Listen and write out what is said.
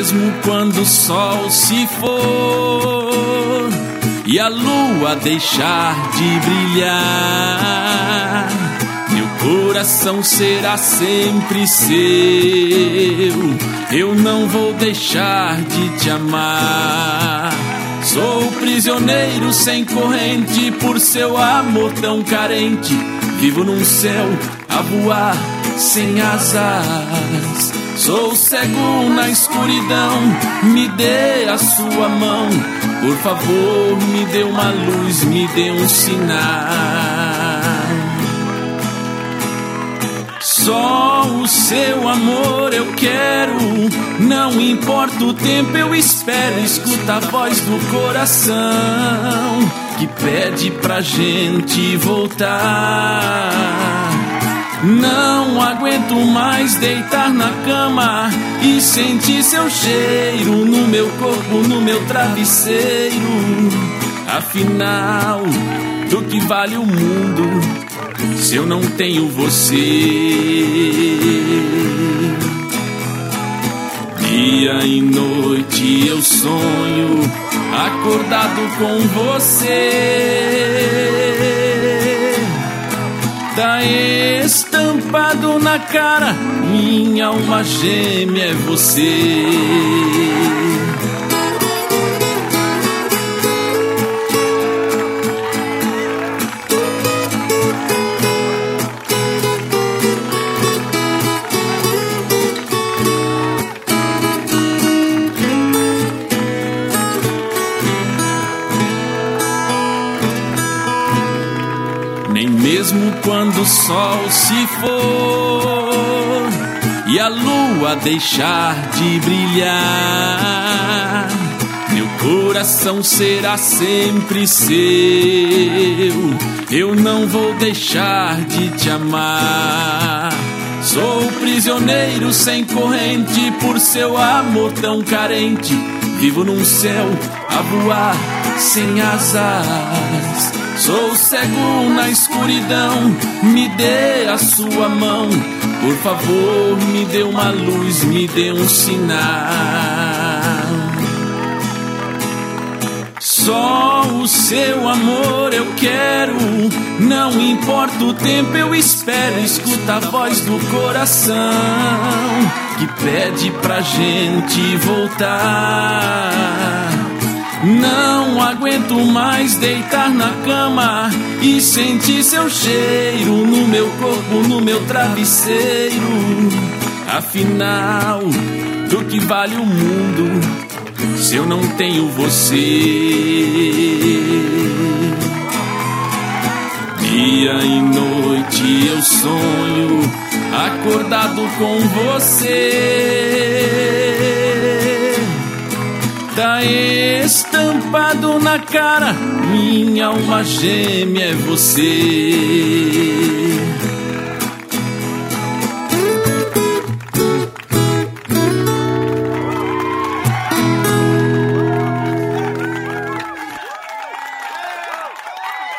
mesmo quando o sol se for e a lua deixar de brilhar, meu coração será sempre seu. Eu não vou deixar de te amar. Sou prisioneiro sem corrente por seu amor tão carente. Vivo num céu a voar sem asas. Sou cego na escuridão, me dê a sua mão. Por favor, me dê uma luz, me dê um sinal. Só o seu amor eu quero, não importa o tempo, eu espero. Escuta a voz do coração que pede pra gente voltar. Não aguento mais deitar na cama e sentir seu cheiro no meu corpo, no meu travesseiro. Afinal, do que vale o mundo se eu não tenho você? Dia e noite eu sonho acordado com você. Tá estampado na cara, minha alma gêmea é você. Nem mesmo quando o sol se for e a lua deixar de brilhar, meu coração será sempre seu. Eu não vou deixar de te amar. Sou prisioneiro sem corrente por seu amor tão carente. Vivo num céu a voar sem asas. Sou cego na escuridão, me dê a sua mão. Por favor, me dê uma luz, me dê um sinal. Só o seu amor eu quero, não importa o tempo, eu espero. Escuta a voz do coração que pede pra gente voltar. Não aguento mais deitar na cama e sentir seu cheiro no meu corpo, no meu travesseiro. Afinal, do que vale o mundo se eu não tenho você? Dia e noite eu sonho acordado com você. Tá estampado na cara, minha alma gêmea é você.